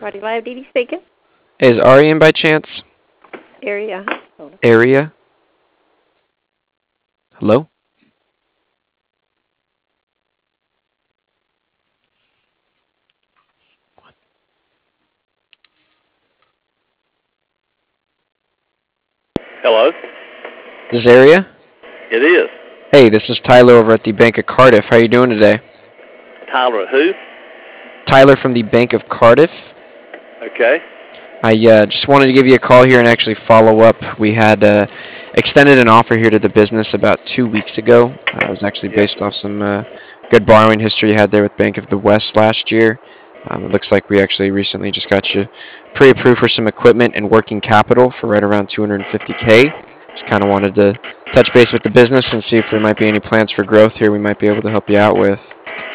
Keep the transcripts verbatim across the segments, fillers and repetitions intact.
Cardi Live, Dee Dee speaking. Is Ari in by chance? Area. Hold on. Area? Hello? Hello? This Area? It is. Hey, this is Tyler over at the Bank of Cardiff. How are you doing today? Tyler who? Tyler from the Bank of Cardiff. Okay. I uh, just wanted to give you a call here and actually follow up. We had uh, extended an offer here to the business about two weeks ago. Uh, it was actually based off some uh, good borrowing history you had there with Bank of the West last year. Um, it looks like we actually recently just got you pre-approved for some equipment and working capital for right around two hundred fifty K. Just kind of wanted to touch base with the business and see if there might be any plans for growth here we might be able to help you out with.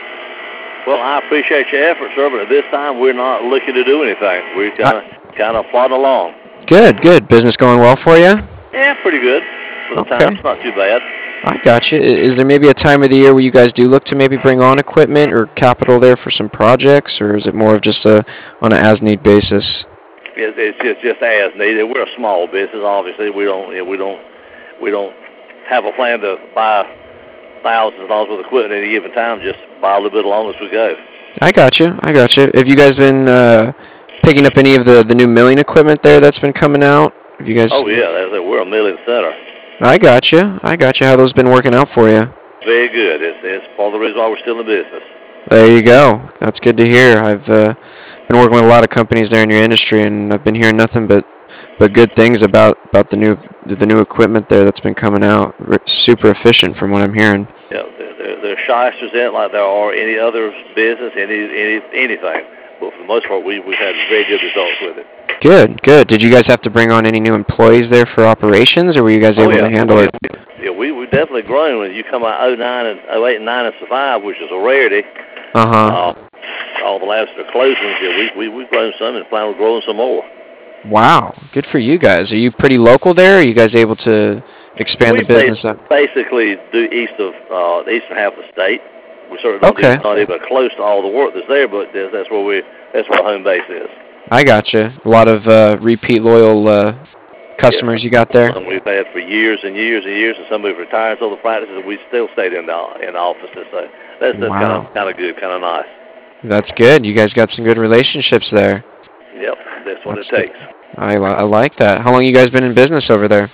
Well, I appreciate your efforts, sir, but at this time we're not looking to do anything. We're kind of kind of plodding along. Good, good. Business going well for you? Yeah, pretty good. For the Okay. time, it's not too bad. I got you. I- Is there maybe a time of the year where you guys do look to maybe bring on equipment or capital there for some projects, or is it more of just a on an as-need basis? It's, it's just just as needed. We're a small business, obviously. We don't you know, we don't we don't have a plan to buy thousands of dollars worth of equipment at any given time. Just buy a little bit along as we go. I got you. I got you. Have you guys been uh, picking up any of the, the new milling equipment there that's been coming out? Have you guys? Oh yeah, that's it. We're a milling center. I got you. I got you. How those been working out for you? Very good. It's, it's part of the reason why we're still in business. There you go. That's good to hear. I've uh, been working with a lot of companies there in your industry, and I've been hearing nothing but, but good things about, about the new the new equipment there that's been coming out. R- super efficient from what I'm hearing. Yeah, there, there, there are shysters in it like there are any other business, any any anything. But for the most part, we, we've had very good results with it. Good, good. Did you guys have to bring on any new employees there for operations, or were you guys Oh, able yeah. to handle Oh, it? yeah, yeah, we, we've definitely grown. When you come out oh nine and oh eight and nine and survive, which is a rarity, Uh-huh. uh, all the labs that are closing, yeah, we, we, we've grown some and plan on growing some more. Wow. Good for you guys. Are you pretty local there? Are you guys able to expand We the business up? basically do east of uh, the eastern half of the state. We certainly don't Okay. do not even close to all the work that's there, but that's, that's where we that's where our home base is. I gotcha. A lot of uh, repeat loyal uh, customers you got there. Some we've had for years and years and years, and some who've retired so the practices, and we still stayed in the in the offices. So that's that's kind Wow. of kind of good, kind of nice. That's good. You guys got some good relationships there. Yep, that's what That's it good. takes. I, li- I like that. How long you guys been in business over there?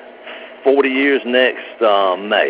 Forty years next uh, May.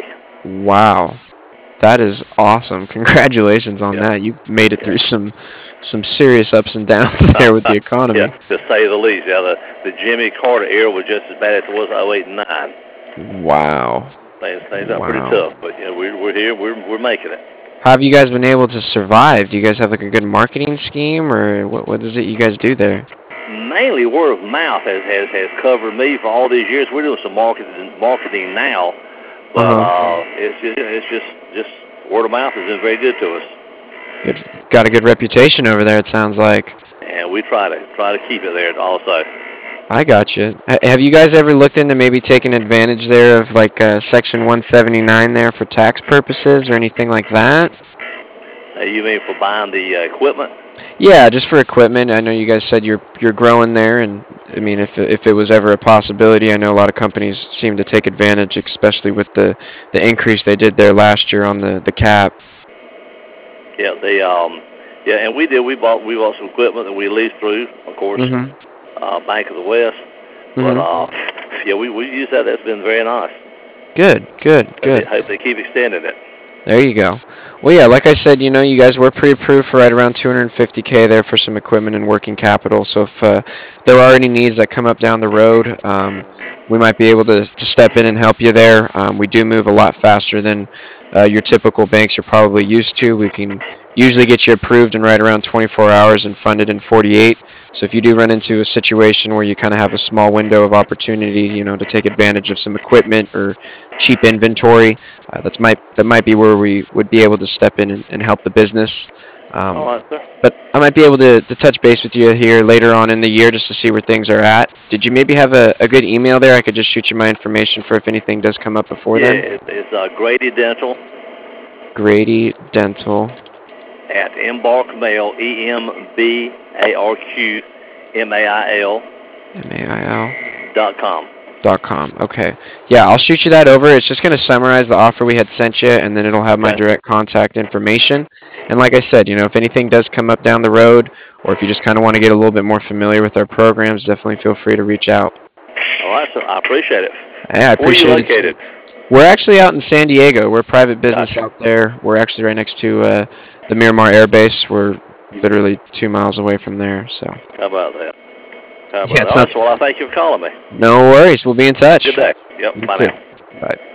Wow. That is awesome. Congratulations on Yeah. that. You made it Yeah. through some some serious ups and downs there with the economy. Yeah, to say the least. Yeah, the, the Jimmy Carter era was just as bad as it was in oh eight and nine. Wow. Things things are pretty Wow. tough, but you know we're we're here, we're we're making it. How have you guys been able to survive? Do you guys have like a good marketing scheme, or what what is it you guys do there? Mainly word of mouth has, has, has covered me for all these years. We're doing some marketing marketing now, but Uh-huh. uh, it's just it's just just word of mouth has been very good to us, Good, got a good reputation over there, it sounds like. and we try to try to keep it there also. I got you. H- have you guys ever looked into maybe taking advantage there of like uh, Section one seventy-nine there for tax purposes or anything like that? Uh, you mean for buying the uh, equipment? Yeah, just for equipment. I know you guys said you're you're growing there, and I mean, if if it was ever a possibility, I know a lot of companies seem to take advantage, especially with the the increase they did there last year on the the cap. Yeah, they um yeah, and we did. We bought we bought some equipment that we leased through, of course, Mhm. uh, Bank of the West. But Mhm. uh, yeah, we we use that. That's been very nice. Good. Good. Hope Good. they, hope they keep extending it. There you go. Well, yeah, like I said, you know, you guys were pre-approved for right around two hundred fifty K there for some equipment and working capital. So if uh, there are any needs that come up down the road, um, we might be able to, to step in and help you there. Um, we do move a lot faster than uh, your typical banks you're probably used to. We can usually get you approved in right around twenty-four hours and funded in forty-eight. So if you do run into a situation where you kind of have a small window of opportunity, you know, to take advantage of some equipment or cheap inventory, uh, that's might that might be where we would be able to step in and, and help the business. All Um, right, sir. but I might be able to, to touch base with you here later on in the year just to see where things are at. Did you maybe have a, a good email there? I could just shoot you my information for if anything does come up before Yeah, then. it, it's uh, Grady Dental Grady Dental at embarkmail, E M B A R Q M A I L M A I L dot com. Dot com. Okay. Yeah, I'll shoot you that over. It's just going to summarize the offer we had sent you, and then it'll have my Okay. direct contact information. And like I said, you know, if anything does come up down the road, or if you just kind of want to get a little bit more familiar with our programs, definitely feel free to reach out. All right, so I appreciate it. Yeah, I appreciate Where are you it. too. located? We're actually out in San Diego. We're a private business Gotcha. out there. We're actually right next to uh, the Miramar Air Base. We're literally two miles away from there. So. How about that? How about Yeah, that? it's All not- right, so well, I thank you for calling me. No worries. We'll be in touch. Good day. Yep, You bye too. now. Bye.